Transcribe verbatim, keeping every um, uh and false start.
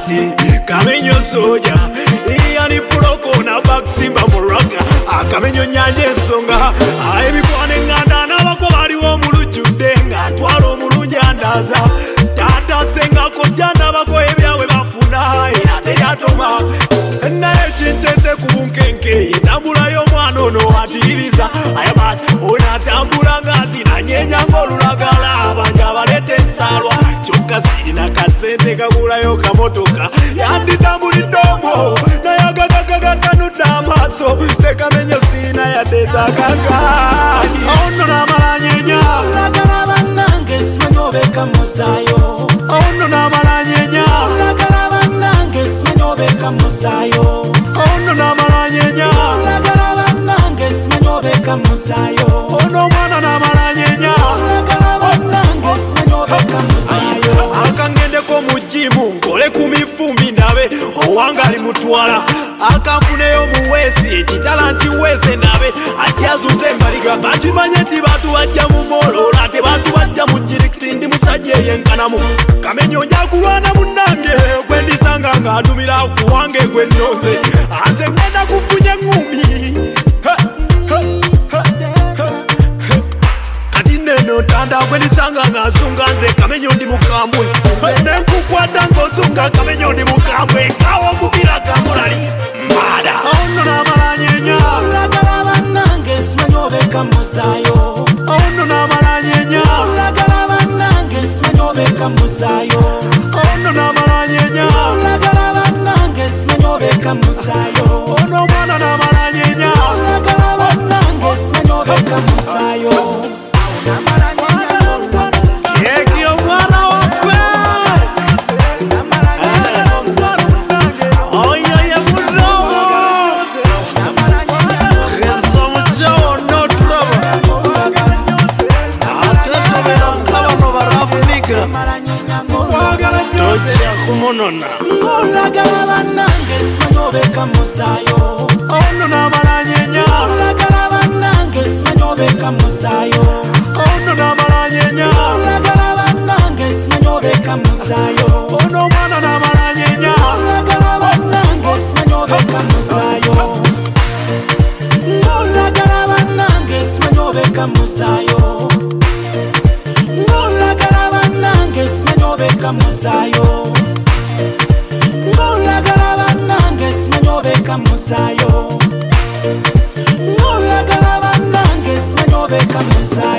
Taxi, Kamenyo Soja, Iani Puroko na Baksimba Muraga, Kamenyo Nyanje Songa, Aimi Kwane Nganda na Wakobari wa Muluju Denga, Twaro Muluja Ndaza, Tata Senga Kojana Bako Ebya Webafuna, Inate Yatoma, Nae Chintese Kubunkenke, Tambura yo mwano no Atiriza, Ayamas, Una Tambura Ngazi, na Nyenya Ngolulagala, Banja Valete Salwa, Choka Sina Kasente Kagula yo Kamotoka, Yandi Tamburi Domo, na Yaga Gaga Kanuta Maso, Teka Menyo Sina ya Deza Gaga, Ono na Malanyenya, Lagala Banange, Smanyo Beka Musayo, Ono na Malanyenya, Lagala Banange, Smanyo Beka Musayo, Ono na Malanyenya, Lagala Banange, Smanyo Beka Musayo, Ono Mana na Malanyenya, Lagala Banange, Smanyo Beka Musayo, Akangende ko mujimu, Kole kumifumbi ndabe, Owangali mutwala, Akampune yo muwesi, Chitalanti wese ndabe, Atiazuze mbaliga, Bachimanyeti batu wajja mumolo, Late batu wajja mujirikiti ndi musaje yenkanamu, Kamenyo njakuwana munange, Kwendi sanga nga dumila kuwange kwenoze, Anze mwenda kufunye ngumi, Neno tanda kweni sanga nga zunganze Kamenyo ndi mukambwe Wene kukwata ngozunga Kamenyo ndi mukambwe Kawo kubila kamurali Mada Ono na malanyenya Ulagala banange Simanyo beka musayo Ono na malanyenya Ulagala banange Simanyo beka musayo Ono na malanyenya Ulagala banange Simanyo beka musayo Ono mwana na malanyenya Ulagala banange Simanyo beka musayo Ulagala banange Simanyo beka musayo Ono na malanyenya Ulagala banange Simanyo beka musayo Ono na malanyenya Ulagala banange Simanyo beka musayo Ono mwana na malanyenya Ulagala banange Simanyo beka musayo Ulagala banange Simanyo beka musayo Ulagala banange Simanyo beka musayo Ulagala banange Simanyo beka musayo Ulagala banange Simanyo beka musayo